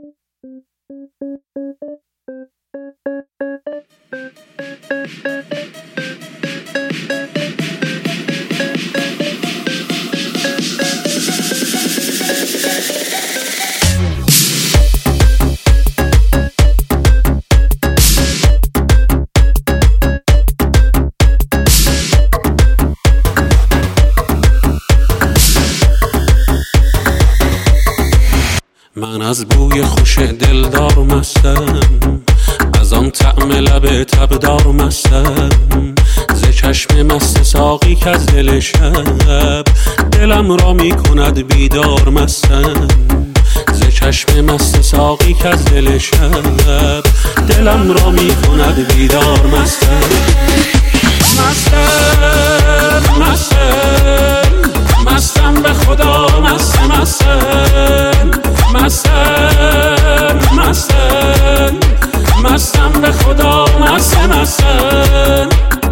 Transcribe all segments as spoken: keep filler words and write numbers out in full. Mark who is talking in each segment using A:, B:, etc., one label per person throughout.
A: من از بوی خوش دلدار مستم، از آن طعم لب تبدار مستم، ز چشم مست ساقی که از دل شب دلم را می کند بیدار مستم، ز چشم مست ساقی که از دل شب دلم را می کند بیدار مستم. مستم مستم مستم به خدا مستم مستم مستم مستم مستم به خدا مستم مستم.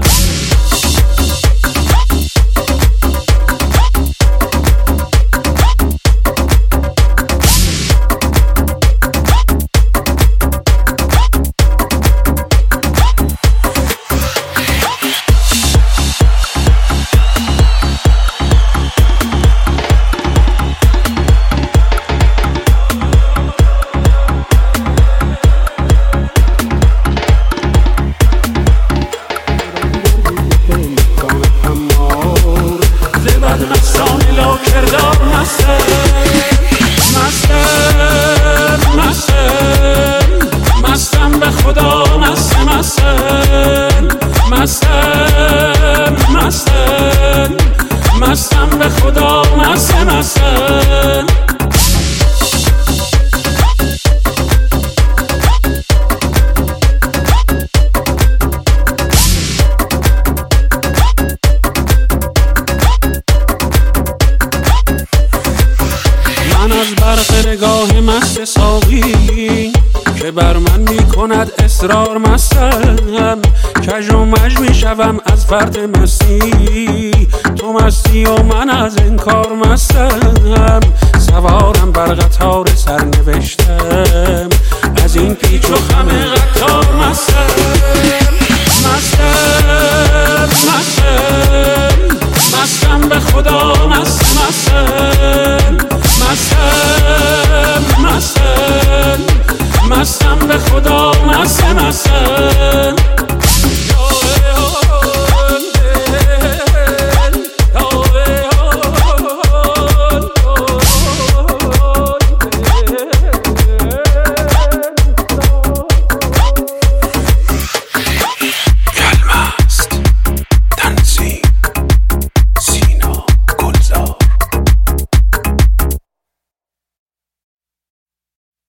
A: مستم به خدا مستم مستم مستم مستم مستم به خدا مستم مستم. من از برق نگاه مست ساقی که بر من می کند اصرار مستم، کج و مج می شوم از فرط مستی، تو مستی و من از انکار مستم، سوارم بر قطار سرنوشتم، از این پیچ و خم قطار مستم. مستم مستم مستم به خدا مستم مستم مستم مستم مستم به خدا مستم مستم.